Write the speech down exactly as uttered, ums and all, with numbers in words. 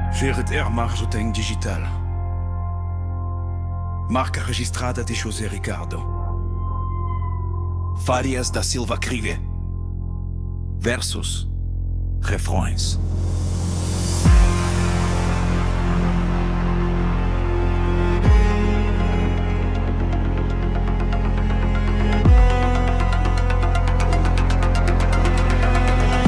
G R Marketing Digital. Marca registrada de José Ricardo. Farias da Silva Crive. Versos. Refrões.